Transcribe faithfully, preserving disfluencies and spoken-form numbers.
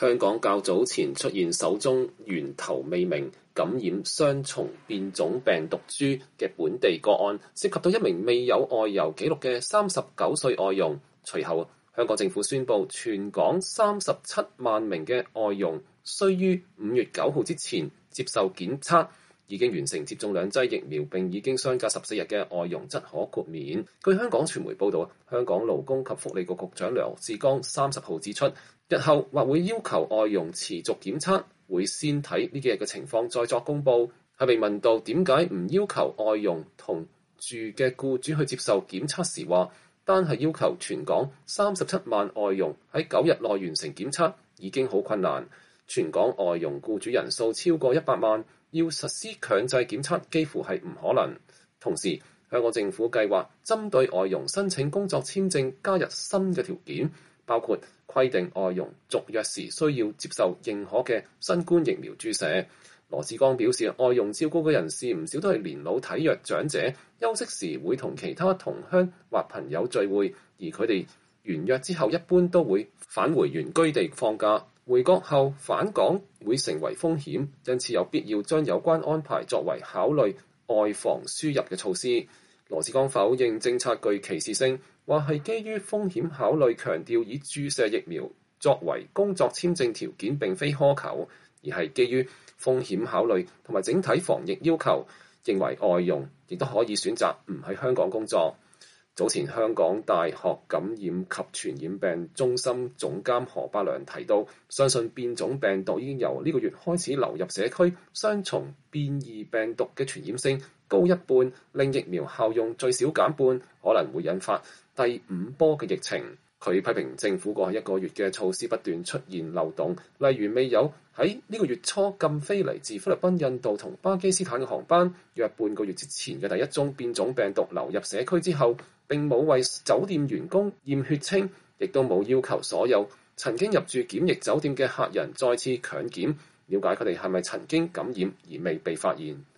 香港較早前出現首宗源頭未明、感染雙重變種病毒株嘅本地個案，涉及到一名未有外遊記錄嘅三十九歲外傭。隨後，香港政府宣布，全港三十七萬名嘅外傭需於五月九號之前接受檢測，已經完成接種兩劑疫苗並已經相隔十四日嘅外傭則可豁免。據香港傳媒報道，香港勞工及福利局局長羅致光三十號指出，日後或會要求外傭持續檢測，會先睇呢幾日嘅情況再作公佈。喺被問到點解唔要求外傭同住嘅僱主去接受檢測時，話單係要求全港三十七萬外傭喺九日內完成檢測已經好困難，全港外傭僱主人數超過一百萬，要實施強制檢測幾乎係唔可能。同時，香港政府計劃針對外傭申請工作簽證加入新嘅條件，包括規定外傭續約時需要接受認可嘅新冠疫苗注射。羅致光表示，外傭照顧嘅人士唔少都係年老體弱長者，休息時會同其他同鄉或朋友聚會，而佢哋完約之後一般都會返回原居地放假，回國後返港會成為風險，因此有必要將有關安排作為考慮外防輸入嘅措施。羅致光否認政策具歧視性，話係基於風險考慮，強調以注射疫苗作為工作簽證條件並非苛求，而係基於風險考慮同埋整體防疫要求，認為外傭亦都可以選擇唔喺香港工作。早前香港大學感染及傳染病中心總監何栢良提到，相信變種病毒已經由呢個月開始流入社區，雙重變異病毒嘅傳染性高一半，令疫苗效用最少減半，可能會引發第五波嘅疫情。佢批評政府過去一個月嘅措施不斷出現漏洞，例如未有喺呢個月初禁飛嚟自菲律賓、印度同巴基斯坦嘅航班，約半個月之前嘅第一宗變種病毒流入社區之後，並冇為酒店員工驗血清，亦都冇要求所有曾經入住檢疫酒店嘅客人再次強檢，了解佢哋係咪曾經感染而未被發現。